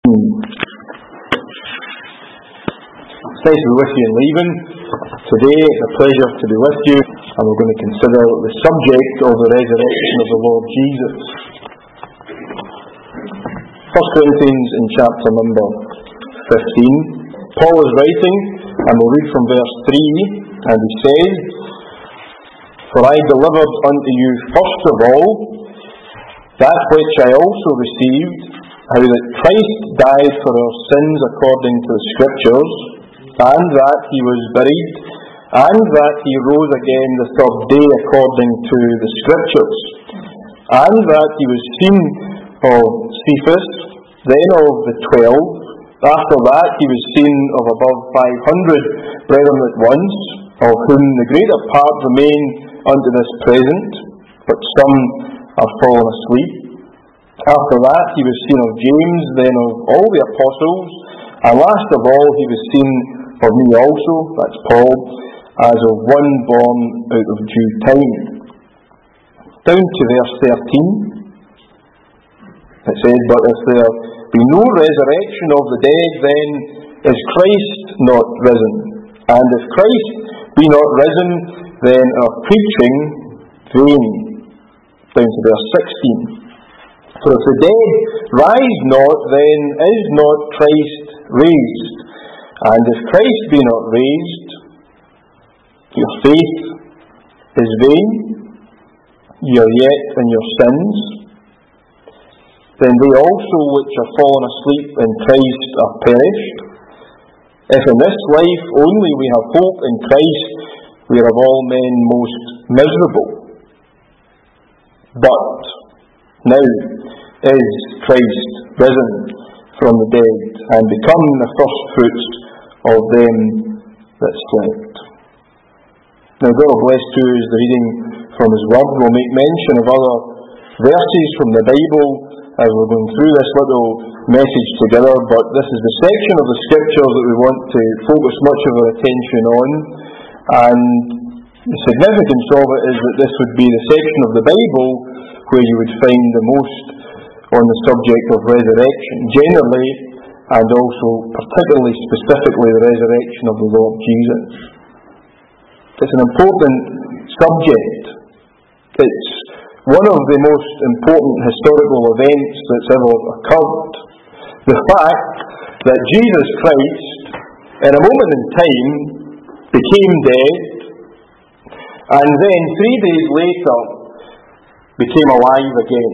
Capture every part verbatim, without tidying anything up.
thirteen. It's nice to be with you in Leven. Today, it's a pleasure to be with you, and we're going to consider the subject of the resurrection of the Lord Jesus. First Corinthians in chapter number fifteen. Paul is writing, and we'll read from verse three, and he says, "For I delivered unto you first of all that which I also received, how that Christ died for our sins according to the Scriptures, and that he was buried, and that he rose again the third day according to the Scriptures, and that he was seen of Cephas, then of the twelve. After that he was seen of above five hundred brethren at once, of whom the greater part remain unto this present, but some are fallen asleep. After that he was seen of James, then of all the apostles, and last of all he was seen of me also," that's Paul, "as of one born out of due time." Down to verse thirteen, it says, "But if there be no resurrection of the dead, then is Christ not risen? And if Christ be not risen, then our preaching vain." Down to verse sixteen. "For if the dead rise not, then is not Christ raised. And if Christ be not raised, your faith is vain, ye are yet in your sins. Then they also which are fallen asleep in Christ are perished. If in this life only we have hope in Christ, we are of all men most miserable. But now is Christ risen from the dead, and become the first fruits of them that slept." Now God bless to us the reading from His Word. We'll make mention of other verses from the Bible as we're going through this little message together, but this is the section of the Scriptures that we want to focus much of our attention on, and the significance of it is that this would be the section of the Bible where you would find the most on the subject of resurrection generally, and also particularly specifically the resurrection of the Lord Jesus. It's an important subject. It's one of the most important historical events that's ever occurred. The fact that Jesus Christ, in a moment in time, became dead, and then three days later became alive again.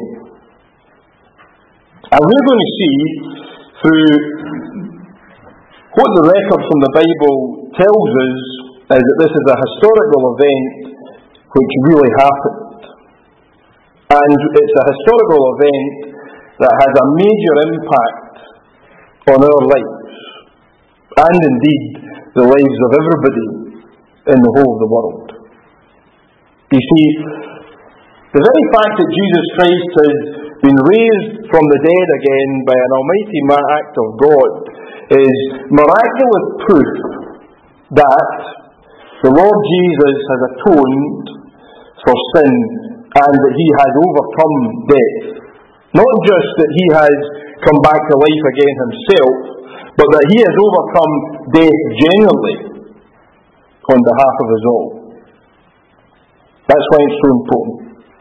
And we're going to see through what the record from the Bible tells us is that this is a historical event which really happened. And it's a historical event that has a major impact on our lives, and indeed the lives of everybody in the whole of the world. You see, the very fact that Jesus Christ has been raised from the dead again by an almighty act of God is miraculous proof that the Lord Jesus has atoned for sin and that He has overcome death. Not just that He has come back to life again Himself, but that He has overcome death generally on behalf of us all. That's why it's so important.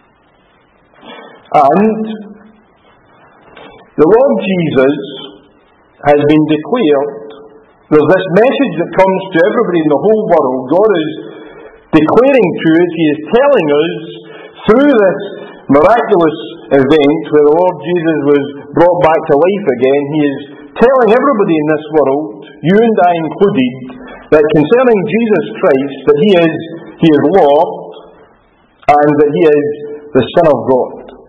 And the Lord Jesus has been declared. There's this message that comes to everybody in the whole world. God is declaring to us, He is telling us, through this miraculous event where the Lord Jesus was brought back to life again, He is telling everybody in this world, you and I included, that concerning Jesus Christ, that He is, He is Lord, and that He is the Son of God.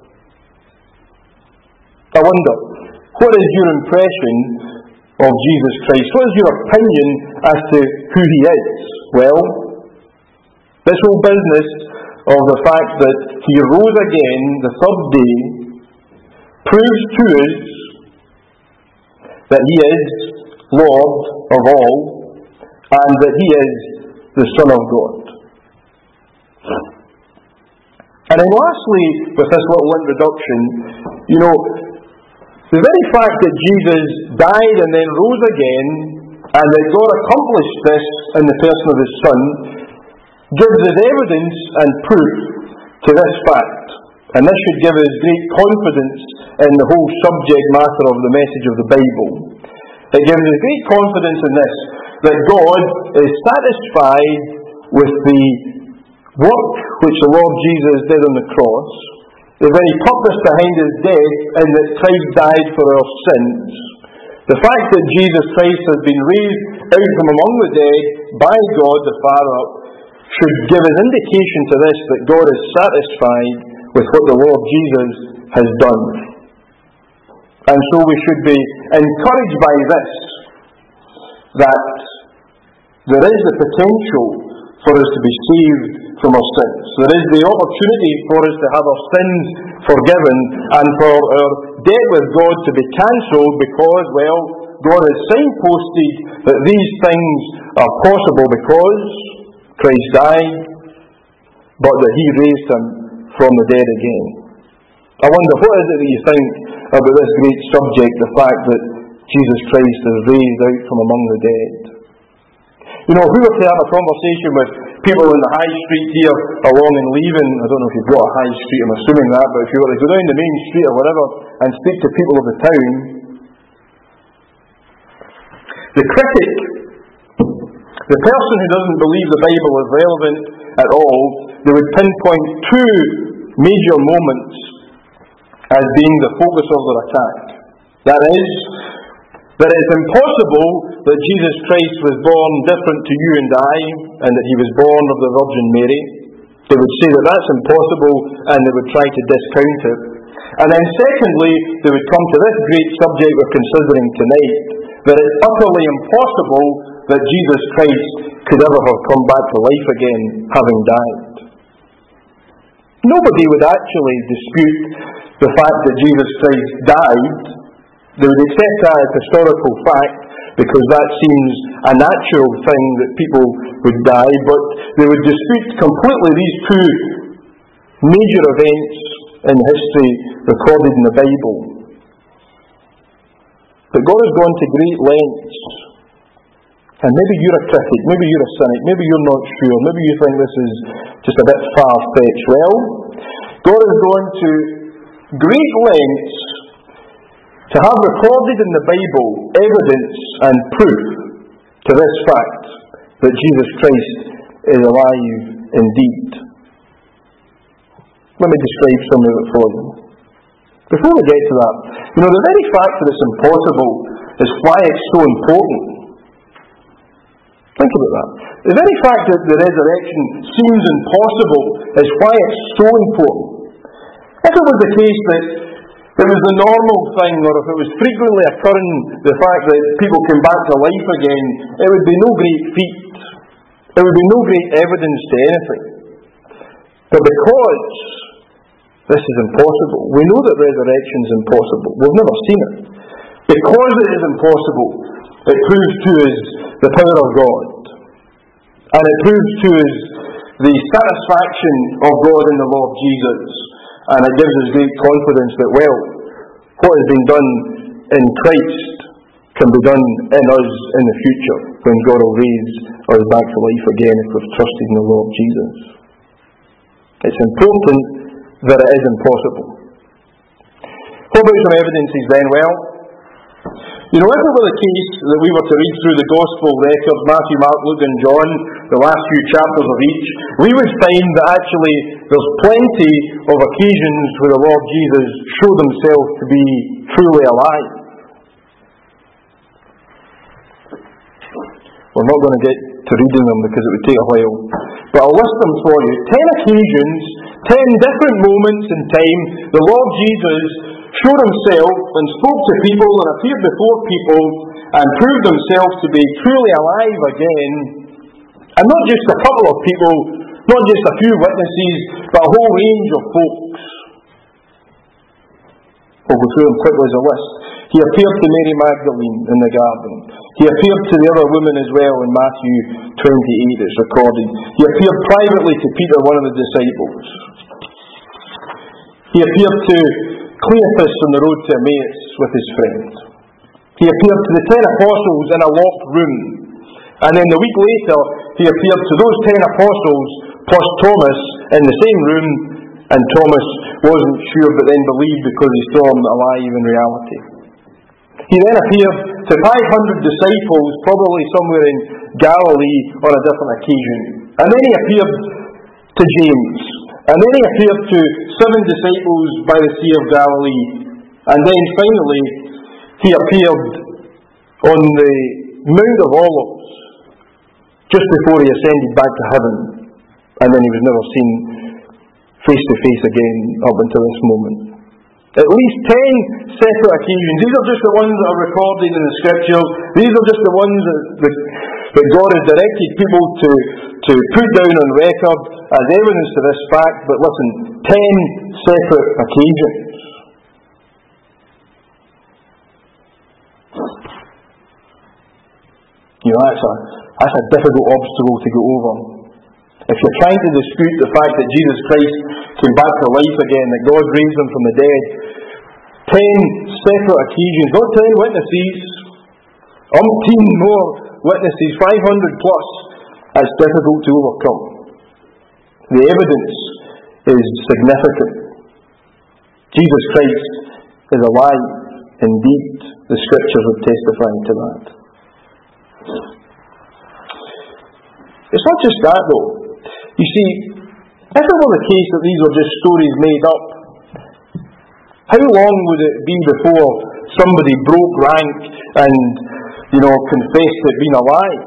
I wonder, what is your impression of Jesus Christ? What is your opinion as to who He is? Well, this whole business of the fact that He rose again the third day proves to us that He is Lord of all, and that He is the Son of God. And then lastly, with this little introduction, you know, the very fact that Jesus died and then rose again, and that God accomplished this in the person of His Son, gives us evidence and proof to this fact. And this should give us great confidence in the whole subject matter of the message of the Bible. It gives us great confidence in this, that God is satisfied with the work which the Lord Jesus did on the cross, the very purpose behind His death, and that Christ died for our sins. The fact that Jesus Christ has been raised out from among the dead by God the Father should give us indication to this, that God is satisfied with what the Lord Jesus has done. And so we should be encouraged by this, that there is the potential for us to be saved from our sins. There is the opportunity for us to have our sins forgiven and for our debt with God to be cancelled, because, well, God has signposted that these things are possible because Christ died, but that He raised Him from the dead again. I wonder, what is it that you think about this great subject, the fact that Jesus Christ is raised out from among the dead? You know, if we were to have a conversation with people in the high street here along in Leven, I don't know if you've got a high street, I'm assuming that, but if you were to go down the main street or whatever and speak to people of the town, the critic, the person who doesn't believe the Bible is relevant at all, they would pinpoint two major moments as being the focus of their attack. That is, that it's impossible that Jesus Christ was born different to you and I, and that He was born of the Virgin Mary. They would say that that's impossible, and they would try to discount it. And then secondly, they would come to this great subject we're considering tonight, that it's utterly impossible that Jesus Christ could ever have come back to life again, having died. Nobody would actually dispute the fact that Jesus Christ died. They would accept that as historical fact, because that seems a natural thing that people would die, but they would dispute completely these two major events in history recorded in the Bible. But God has gone to great lengths, and maybe you're a critic, maybe you're a cynic, maybe you're not sure, maybe you think this is just a bit far-fetched. Well, God has gone to great lengths to have recorded in the Bible evidence and proof to this fact that Jesus Christ is alive indeed. Let me describe some of it for you. Before we get to that, you know, the very fact that it's impossible is why it's so important. Think about that. The very fact that the resurrection seems impossible is why it's so important. If it was the case that it was the normal thing, or if it was frequently occurring, the fact that people came back to life again, it would be no great feat. It would be no great evidence to anything. But because this is impossible, we know that resurrection is impossible. We've never seen it. Because it is impossible, it proves to us the power of God. And it proves to us the satisfaction of God in the Lord Jesus. And it gives us great confidence that, well, what has been done in Christ can be done in us in the future, when God will raise us back to life again if we've trusted in the Lord Jesus. It's important that it is impossible. What about some evidences then? Well, you know, if it were the case that we were to read through the Gospel records, Matthew, Mark, Luke and John, the last few chapters of each, we would find that actually there's plenty of occasions where the Lord Jesus showed Himself to be truly alive. We're not going to get to reading them because it would take a while, but I'll list them for you. Ten occasions, ten different moments in time, the Lord Jesus showed Himself and spoke to people and appeared before people and proved Himself to be truly alive again. And not just a couple of people, not just a few witnesses, but a whole range of folks. We'll go through them quickly as a list. He appeared to Mary Magdalene in the garden. He appeared to the other women as well in Matthew twenty-eight, it's recorded. He appeared privately to Peter, one of the disciples. He appeared to Cleopas on the road to Emmaus with his friend. He appeared to the ten apostles in a locked room. And then the week later, he appeared to those ten apostles plus Thomas in the same room, and Thomas wasn't sure but then believed because he saw him alive in reality. He then appeared to five hundred disciples, probably somewhere in Galilee on a different occasion. And then he appeared to James. And then he appeared to seven disciples by the Sea of Galilee. And then finally, he appeared on the Mount of Olives just before he ascended back to heaven. And then he was never seen face to face again up until this moment. At least ten separate occasions. These are just the ones that are recorded in the Scriptures. These are just the ones that, that, that God has directed people to, to put down on record as evidence to this fact. But listen, ten separate occasions. You know, that's a, that's a difficult obstacle to get over. If you're trying to dispute the fact that Jesus Christ came back to life again, that God raised him from the dead, ten separate occasions, not ten witnesses, umpteen more witnesses, five hundred plus, that's difficult to overcome. The evidence is significant. Jesus Christ is alive indeed. The Scriptures would testify to that. It's not just that though. You see, if it were the case that these were just stories made up, how long would it be before somebody broke rank and, you know, confessed to being a lie?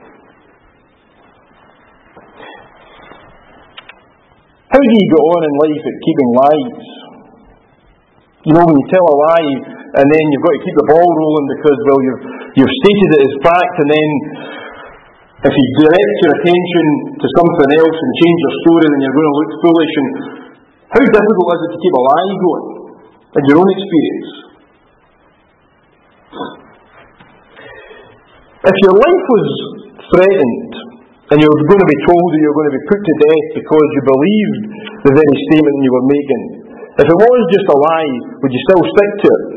How do you go on in life at keeping lies? You know, when you tell a lie and then you've got to keep the ball rolling because, well, you've, you've stated it as fact, and then if you direct your attention to something else and change your story, then you're going to look foolish. And how difficult is it to keep a lie going in your own experience? If your life was threatened and you were going to be told that you were going to be put to death because you believed the very statement you were making, if it was just a lie, would you still stick to it?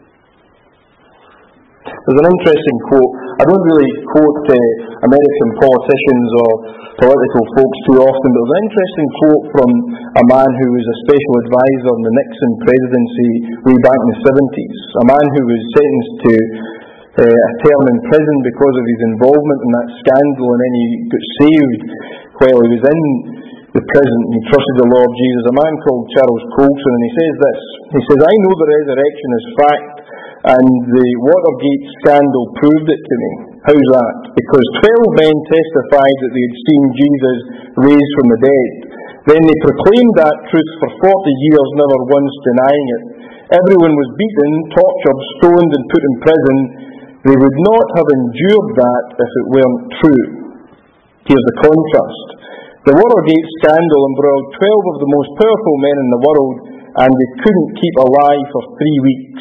There's an interesting quote. I don't really quote uh, American politicians or political folks too often, but there's an interesting quote from a man who was a special advisor in the Nixon presidency way back in the seventies. A man who was sentenced to uh, a term in prison because of his involvement in that scandal, and then he got saved while he was in the prison. He trusted the Lord Jesus. A man called Charles Colson, and he says this. He says, "I know the resurrection is fact, and the Watergate scandal proved it to me." How's that? Because twelve men testified that they had seen Jesus raised from the dead. Then they proclaimed that truth for forty years, never once denying it. Everyone was beaten, tortured, stoned, and put in prison. They would not have endured that if it weren't true. Here's the contrast. The Watergate scandal embroiled twelve of the most powerful men in the world, and they couldn't keep alive for three weeks.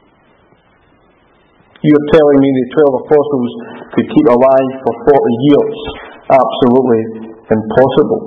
You're telling me the twelve apostles could keep alive for forty years? Absolutely impossible.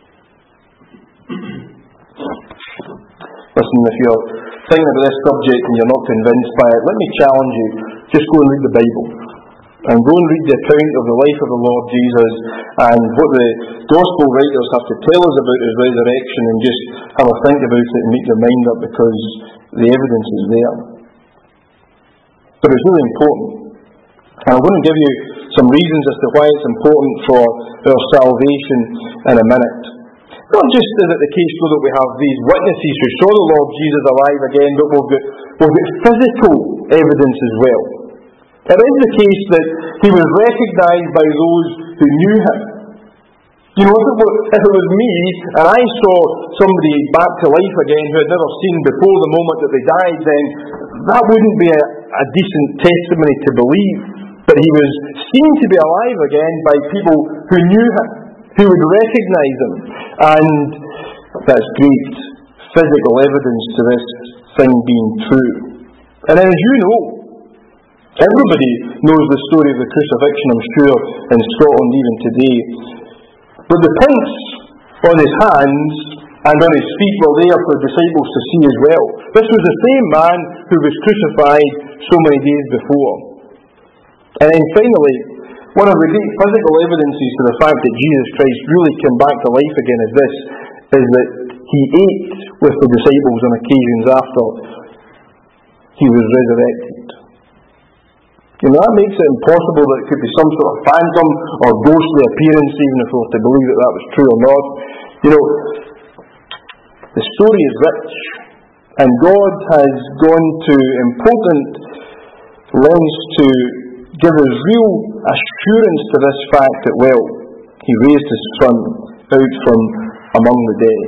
Listen, if you're thinking about this subject and you're not convinced by it, let me challenge you. Just go and read the Bible. And go and read the account of the life of the Lord Jesus and what the Gospel writers have to tell us about his resurrection, and just have a think about it and make your mind up, because the evidence is there. But it's really important. And I'm going to give you some reasons as to why it's important for our salvation in a minute. Not just is it the case though that we have these witnesses who saw the Lord Jesus alive again, but we've got, we've got physical evidence as well. It is the case that he was recognised by those who knew him. You know, if it, were, if it was me and I saw somebody back to life again who I'd never seen before the moment that they died, then that wouldn't be a, a decent testimony to believe. But he was seen to be alive again by people who knew him, who would recognise him. And that's great physical evidence to this thing being true. And then, as you know, everybody knows the story of the crucifixion, I'm sure, in Scotland even today. But the prints on his hands and on his feet were there for the disciples to see as well. This was the same man who was crucified so many days before. And then finally, one of the great physical evidences to the fact that Jesus Christ really came back to life again is this, is that he ate with the disciples on occasions after he was resurrected. You know, that makes it impossible that it could be some sort of phantom or ghostly appearance, even if we were to believe that that was true or not. You know, the story is rich, and God has gone to important lengths to give us real assurance to this fact that, well, he raised his son out from among the dead.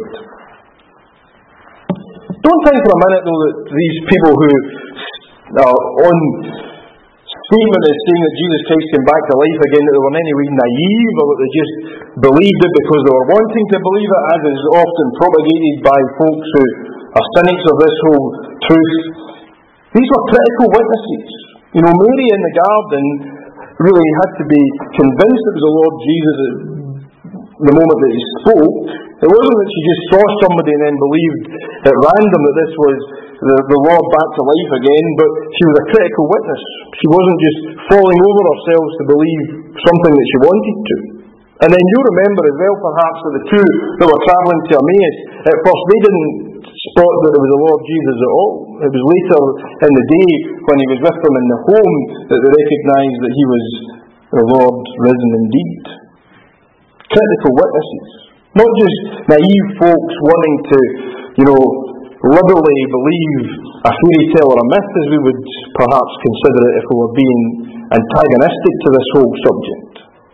Don't think for a minute, though, that these people who are on statement is saying that Jesus Christ came back to life again, that they were in any way naive, or that they just believed it because they were wanting to believe it, as is often propagated by folks who are cynics of this whole truth. These were critical witnesses. You know, Mary in the garden really had to be convinced it was the Lord Jesus at the moment that he spoke. It wasn't that she just saw somebody and then believed at random that this was the, the Lord back to life again, but she was a critical witness. She wasn't just falling over herself to believe something that she wanted to. And then you remember as well, perhaps, that the two that were travelling to Emmaus, at first they didn't spot that it was the Lord Jesus at all. It was later in the day when he was with them in the home that they recognised that he was the Lord risen indeed. Critical witnesses. Not just naive folks wanting to, you know, liberally believe a fairy tale or a myth, as we would perhaps consider it if we were being antagonistic to this whole subject.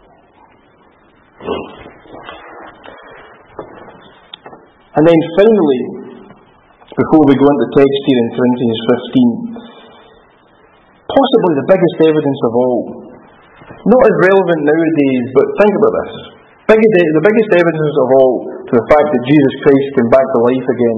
And then finally, before we go into the text here in Corinthians fifteen, possibly the biggest evidence of all, not as relevant nowadays, but think about this. The biggest evidence of all to the fact that Jesus Christ came back to life again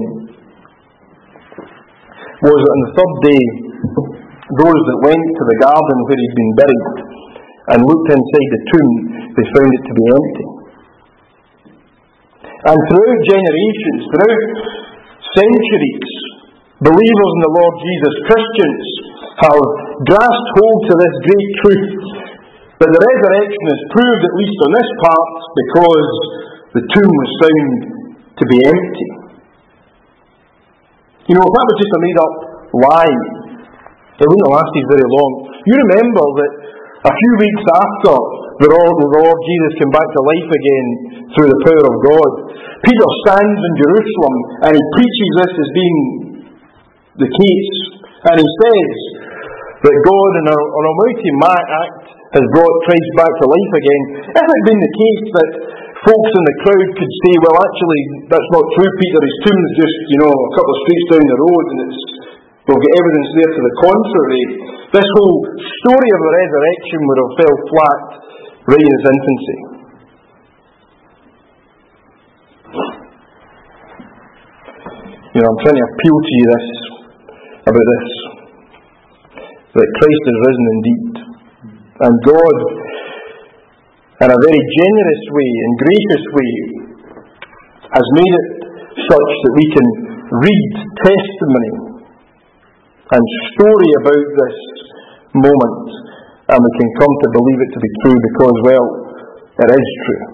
was that on the third day, those that went to the garden where he'd been buried and looked inside the tomb, they found it to be empty. And throughout generations, throughout centuries, believers in the Lord Jesus, Christians, have grasped hold to this great truth that the resurrection is proved, at least on this part, because the tomb was found to be empty. You know, if that was just a made-up lie, it wouldn't have lasted very long. You remember that a few weeks after the Lord, the Lord Jesus came back to life again through the power of God, Peter stands in Jerusalem and he preaches this as being the case. And he says that God in an almighty act has brought Christ back to life again. If it had been the case that folks in the crowd could say, well, actually, that's not true, Peter, his tomb's just, you know, a couple of streets down the road, and it's, we'll get evidence there to the contrary, this whole story of the resurrection would have fell flat right in its infancy. You know, I'm trying to appeal to you this, about this, that Christ is risen indeed. And God, in a very generous way and gracious way, has made it such that we can read testimony and story about this moment, and we can come to believe it to be true because, well, it is true.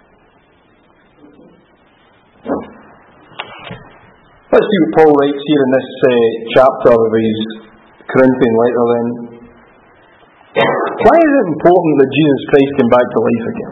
Let's see what Paul writes here in this uh, chapter of his Corinthian letter then. Why is it important that Jesus Christ came back to life again?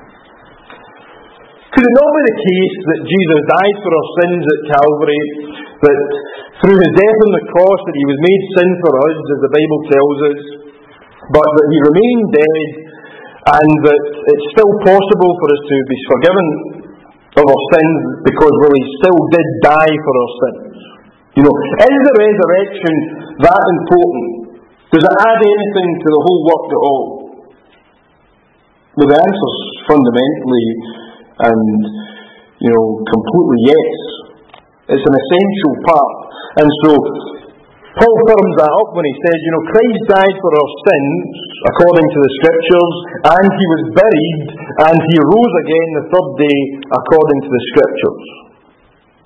Could it not be the case that Jesus died for our sins at Calvary, that through his death on the cross that he was made sin for us, as the Bible tells us, but that he remained dead, and that it's still possible for us to be forgiven of our sins because, well, he still did die for our sins? You know, is the resurrection that important? Does it add anything to the whole work at all? Well, the answer's fundamentally and, you know, completely yes. It's an essential part. And so, Paul firms that up when he says, you know, Christ died for our sins, according to the Scriptures, and he was buried, and he rose again the third day, according to the Scriptures.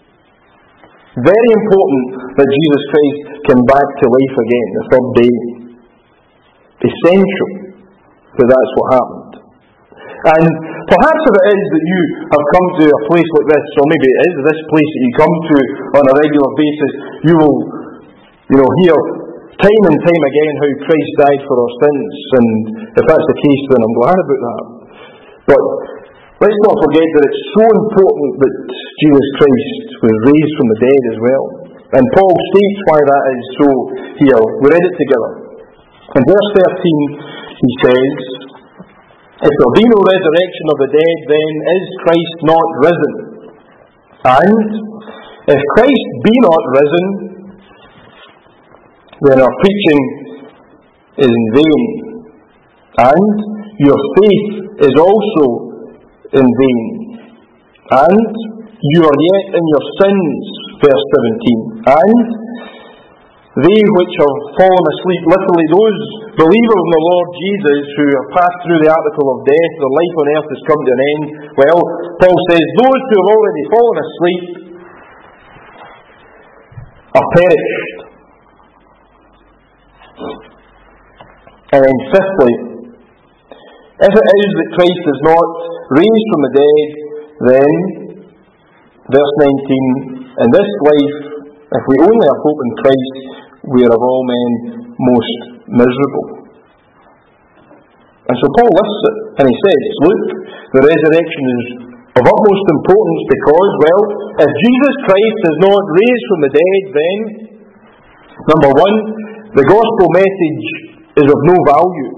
Very important that Jesus Christ came back to life again the third day. Essential that that's what happened. And perhaps if it is that you have come to a place like this, or maybe it is this place that you come to on a regular basis, you will, you know, hear time and time again how Christ died for our sins. And if that's the case, then I'm glad about that. But let's not forget that it's so important that Jesus Christ was raised from the dead as well. And Paul states why that is so here. We read it together. In verse thirteen, he says, "If there be no resurrection of the dead, then is Christ not risen? And if Christ be not risen, then our preaching is in vain, and your faith is also in vain, and you are yet in your sins." Verse seventeen. "And they which have fallen asleep," literally those believers in the Lord Jesus who have passed through the article of death, their life on earth has come to an end. Well, Paul says those who have already fallen asleep are perished. And then fifthly, if it is that Christ is not raised from the dead, then, verse nineteen, "in this life, if we only have hope in Christ, we are of all men most miserable." And so Paul lists it, and he says, look, the resurrection is of utmost importance because, well, if Jesus Christ is not raised from the dead, then, number one, the gospel message is of no value.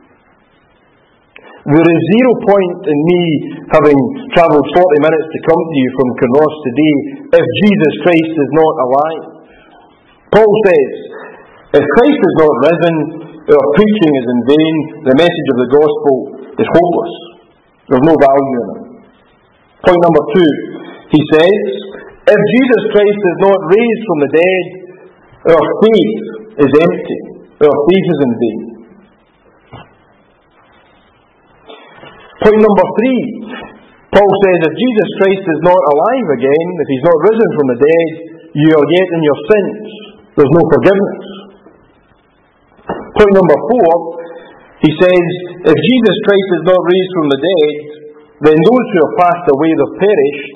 There is zero point in me having travelled forty minutes to come to you from Kinross today if Jesus Christ is not alive. Paul says, if Christ is not risen, our preaching is in vain, the message of the gospel is hopeless. There's no value in it. Point number two, he says, if Jesus Christ is not raised from the dead, our faith is empty. Our faith is in vain. Point number three, Paul says, if Jesus Christ is not alive again, if he's not risen from the dead, you are yet in your sins. There's no forgiveness. Point number four, he says, if Jesus Christ is not raised from the dead, then those who have passed away have perished.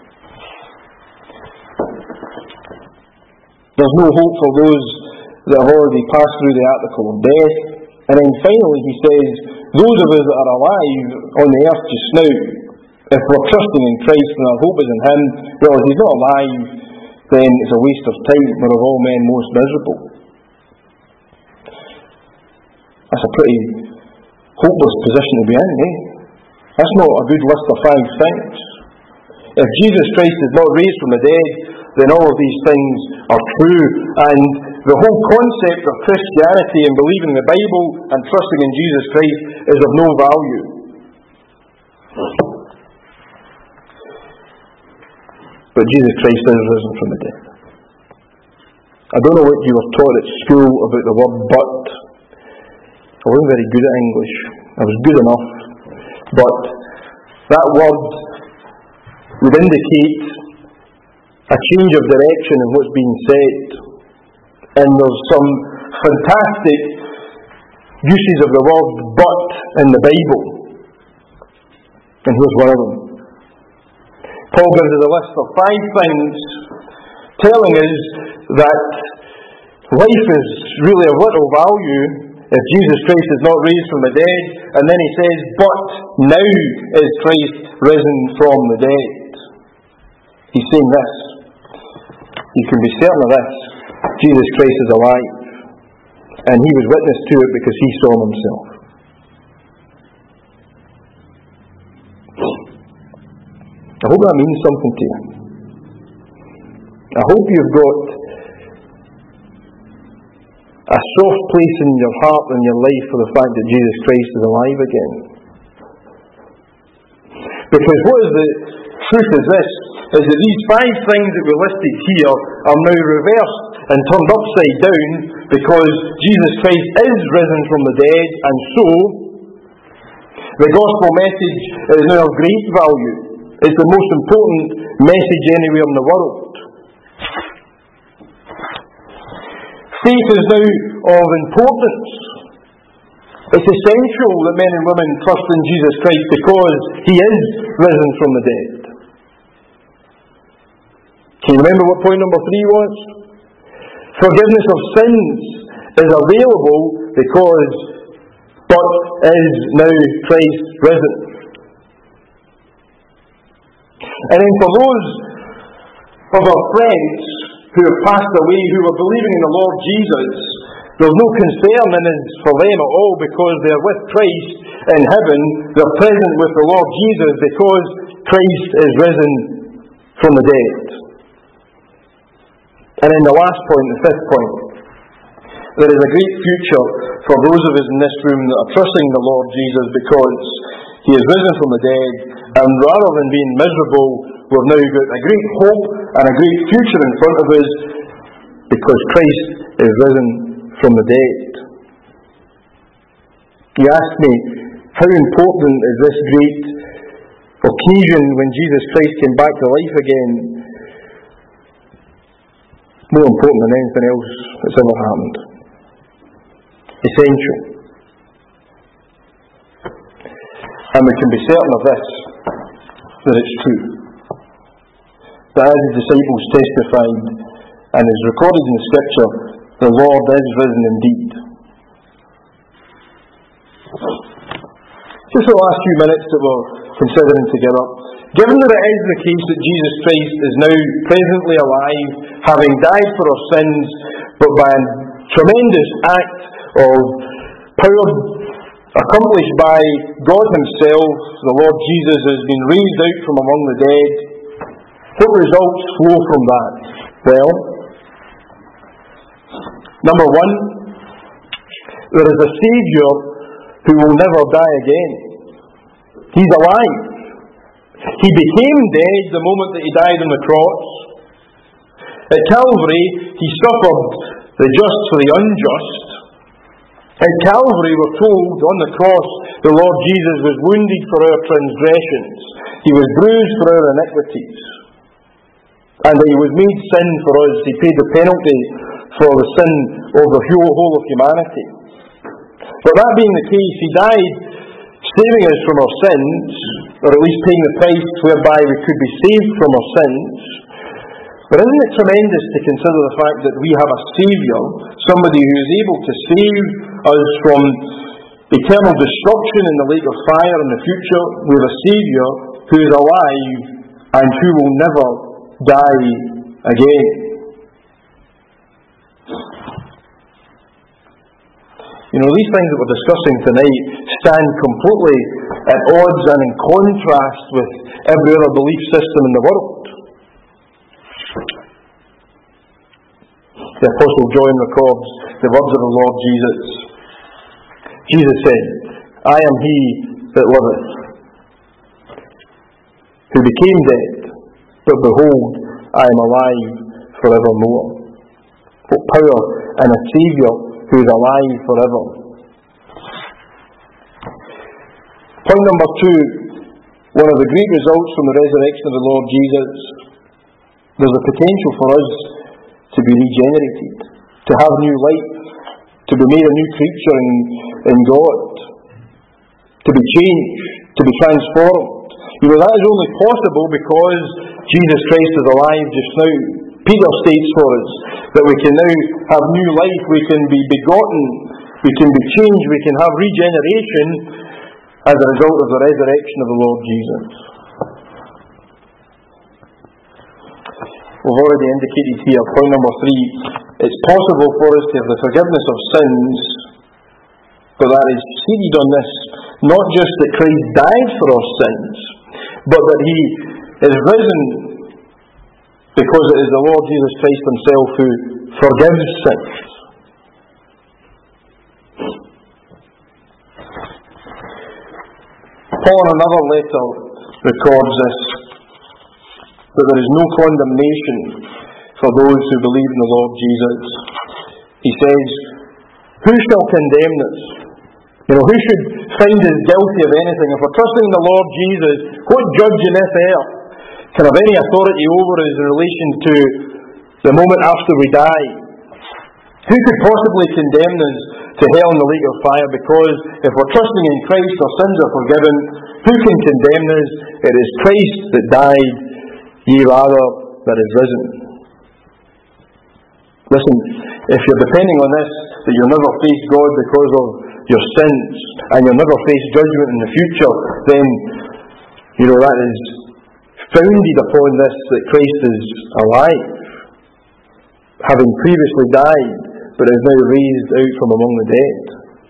There's no hope for those that have already passed through the article of death. And then finally he says, those of us that are alive on the earth just now, if we're trusting in Christ and our hope is in Him, well, if He's not alive, then it's a waste of time. We're of all men most miserable. That's a pretty hopeless position to be in, eh? That's not a good list of five things. If Jesus Christ is not raised from the dead, then all of these things are true, and the whole concept of Christianity and believing the Bible and trusting in Jesus Christ is of no value. But Jesus Christ is risen from the dead. I don't know what you were taught at school about the word but. I wasn't very good at English. I was good enough. But that word would indicate a change of direction in what's being said. And there's some fantastic uses of the word but in the Bible. And here's one of them. Paul gives us a list of five things telling us that life is really of little value if Jesus Christ is not raised from the dead. And then he says, but now is Christ risen from the dead. He's saying this. You can be certain of this. Jesus Christ is alive. And he was witness to it because he saw him himself. I hope that means something to you. I hope you've got a soft place in your heart and your life for the fact that Jesus Christ is alive again. Because what is the truth is this, is that these five things that we listed here are now reversed and turned upside down because Jesus Christ is risen from the dead, and so the gospel message is now of great value. It's the most important message anywhere in the world. Faith is now of importance. It's essential that men and women trust in Jesus Christ because He is risen from the dead. Can you remember what point number three was? Forgiveness of sins is available because but is now Christ risen. And then for those of our friends who have passed away, who were believing in the Lord Jesus, there's no concern in it for them at all because they're with Christ in heaven. They're present with the Lord Jesus because Christ is risen from the dead. And then the last point, the fifth point, there is a great future for those of us in this room that are trusting the Lord Jesus because He is risen from the dead, and rather than being miserable, we've now got a great hope and a great future in front of us because Christ is risen from the dead. You ask me, how important is this great occasion when Jesus Christ came back to life again? More important than anything else that's ever happened. Essential. And we can be certain of this, that it's true. That as the disciples testified, and is recorded in the Scripture, the Lord is risen indeed. Just the last few minutes that we're considering together. Given that it is the case that Jesus Christ is now presently alive, having died for our sins, but by a tremendous act of power accomplished by God Himself, the Lord Jesus has been raised out from among the dead, what results flow from that? Well, number one, there is a Saviour who will never die again. He's alive. He became dead the moment that He died on the cross. At Calvary, He suffered the just for the unjust. At Calvary, we're told on the cross, the Lord Jesus was wounded for our transgressions. He was bruised for our iniquities. And He was made sin for us. He paid the penalty for the sin of the whole of humanity. But that being the case, He died saving us from our sins, or at least paying the price whereby we could be saved from our sins. But isn't it tremendous to consider the fact that we have a Saviour, somebody who is able to save us from eternal destruction in the lake of fire in the future? We have a Saviour who is alive and who will never die again. You know, these things that we're discussing tonight stand completely at odds and in contrast with every other belief system in the world. The Apostle John records the words of the Lord Jesus. Jesus said, I am He that liveth, who became dead, but behold, I am alive forevermore. What power in a Saviour who is alive forever. Point number two, one of the great results from the resurrection of the Lord Jesus, there's a potential for us to be regenerated, to have new life, to be made a new creature in, in God, to be changed, to be transformed. You know, that is only possible because Jesus Christ is alive just now. Peter states for us that we can now have new life, we can be begotten, we can be changed, we can have regeneration as a result of the resurrection of the Lord Jesus. We've already indicated here, point number three, it's possible for us to have the forgiveness of sins, but that is seated on this, not just that Christ died for our sins, but that He is risen because it is the Lord Jesus Christ Himself who forgives sins. Paul in another letter records this, that there is no condemnation for those who believe in the Lord Jesus. He says, who shall condemn us? You know, who should find us guilty of anything? If we're trusting the Lord Jesus, what judge in this earth can have any authority over us in relation to the moment after we die. Who could possibly condemn us to hell and the lake of fire? Because if we're trusting in Christ, our sins are forgiven. Who can condemn us? It is Christ that died, ye rather that is risen. Listen, if you're depending on this, that you'll never face God because of your sins, and you'll never face judgment in the future, then, you know, that is founded upon this, that Christ is alive, having previously died, but is now raised out from among the dead.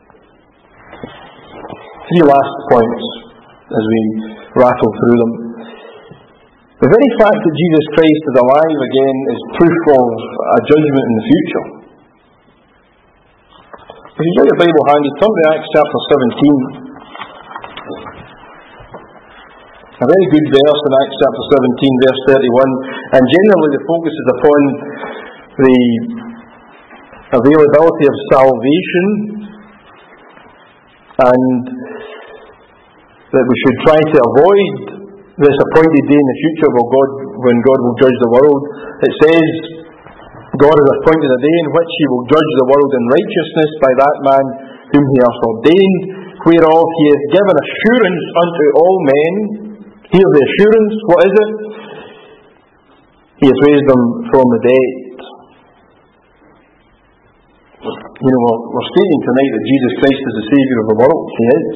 Three last points as we rattle through them. The very fact that Jesus Christ is alive again is proof of a judgment in the future. If you've got your Bible handy, turn to Acts chapter seventeen. A very good verse in Acts chapter seventeen, verse thirty-one. And generally the focus is upon the availability of salvation, and that we should try to avoid this appointed day in the future where God, when God will judge the world. It says, God has appointed a day in which he will judge the world in righteousness by that man whom he hath ordained, whereof he hath given assurance unto all men. Here's the assurance. What is it? He hath raised them from the dead. You know, we're, we're stating tonight that Jesus Christ is the Saviour of the world. He is.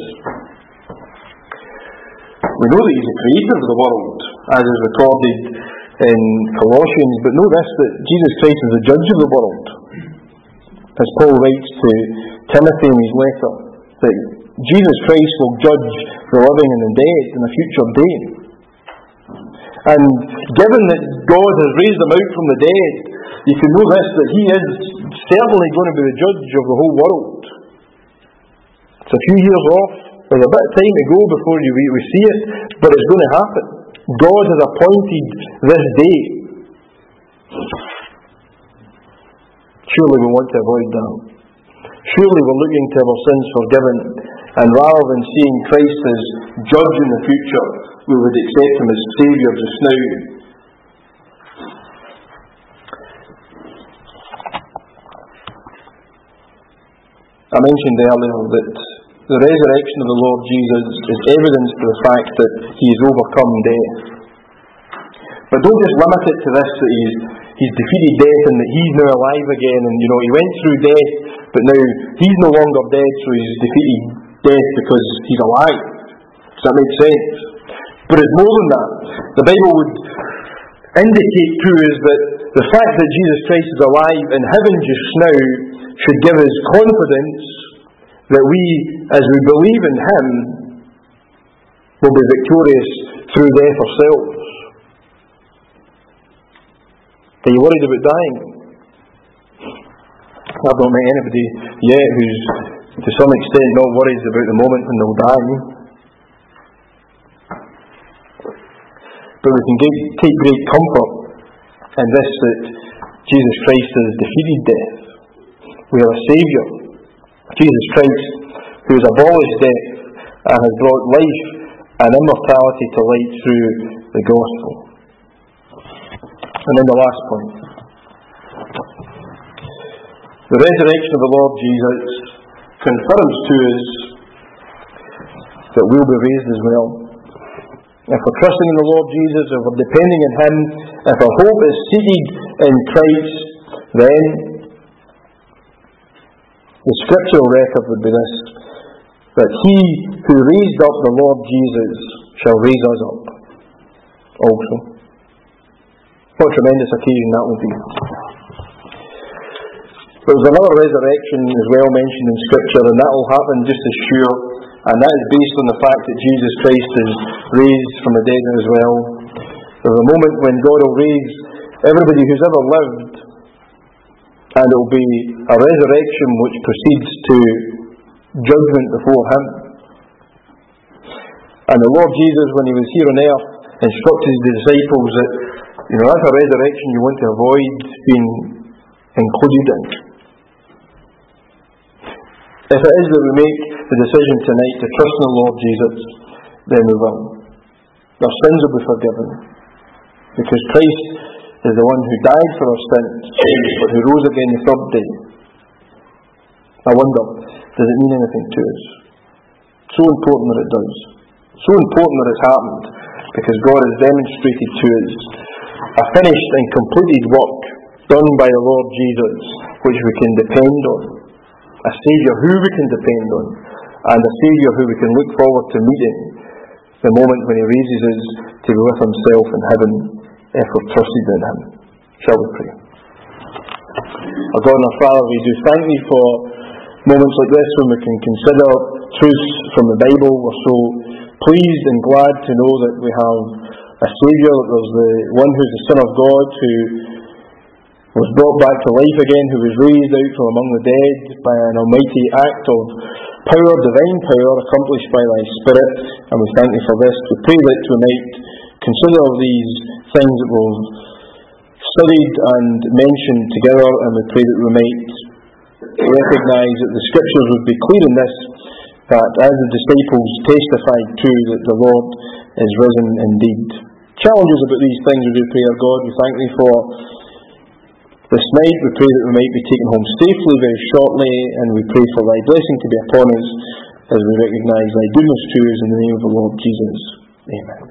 We know that he's the creator of the world, as is recorded in Colossians, but know this, that Jesus Christ is the judge of the world. As Paul writes to Timothy in his letter, that Jesus Christ will judge the living and the dead in a future day. And given that God has raised him out from the dead, you can know this, that he is certainly going to be the judge of the whole world. It's a few years off. There's a bit of time to go before you, we, we see it, but it's going to happen. God has appointed this day. Surely we want to avoid that. Surely we're looking to have our sins forgiven, and rather than seeing Christ as judge in the future, we would accept him as Saviour just now. I mentioned earlier that the resurrection of the Lord Jesus is evidence to the fact that he has overcome death. But don't just limit it to this, that he's, he's defeated death and that he's now alive again, and you know, he went through death, but now he's no longer dead, so he's defeated death because he's alive. Does that make sense? But it's more than that. The Bible would indicate to us that the fact that Jesus Christ is alive in heaven just now should give us confidence that we, as we believe in him, will be victorious through death ourselves. Are you worried about dying? I've not met anybody yet who's to some extent not worried about the moment when they'll die. But we can get, take great comfort in this, that Jesus Christ has defeated death. We have a Saviour, Jesus Christ, who has abolished death and has brought life and immortality to light through the gospel. And then the last point. The resurrection of the Lord Jesus confirms to us that we'll be raised as well. If we're trusting in the Lord Jesus, if we're depending on him, if our hope is seated in Christ, then the scriptural record would be this, that he who raised up the Lord Jesus shall raise us up also. What a tremendous occasion that will be. There's another resurrection as well mentioned in Scripture, and that will happen just as sure, and that is based on the fact that Jesus Christ is raised from the dead as well. There's a moment when God will raise everybody who's ever lived, and it will be a resurrection which proceeds to judgment before him. And the Lord Jesus, when he was here on earth, instructed his disciples that, you know, that's a resurrection you want to avoid being included in. If it is that we make the decision tonight to trust in the Lord Jesus, then we will. Our sins will be forgiven, because Christ is the one who died for our sins, but who rose again the third day. I wonder, does it mean anything to us? So important that it does. So important that it's happened, because God has demonstrated to us a finished and completed work done by the Lord Jesus, which we can depend on. A Saviour who we can depend on, and a Saviour who we can look forward to meeting the moment when He raises us to be with Himself in heaven, if we're trusted in Him. Shall we pray? Our God and our Father, we do thank Thee for moments like this when we can consider truths from the Bible. We're so pleased and glad to know that we have a Saviour, that there's the one who's the Son of God, who was brought back to life again, who was raised out from among the dead by an almighty act of power, divine power, accomplished by Thy Spirit, and we thank Thee for this. We pray that we might consider these things that we've studied and mentioned together, and we pray that we might recognise that the Scriptures would be clear in this, that as the disciples testified to, that the Lord is risen indeed. Challenge us about these things, we do pray, our God. We thank Thee for this night. We pray that we might be taken home safely very shortly, and we pray for Thy blessing to be upon us as we recognise Thy goodness to us in the name of the Lord Jesus. Amen.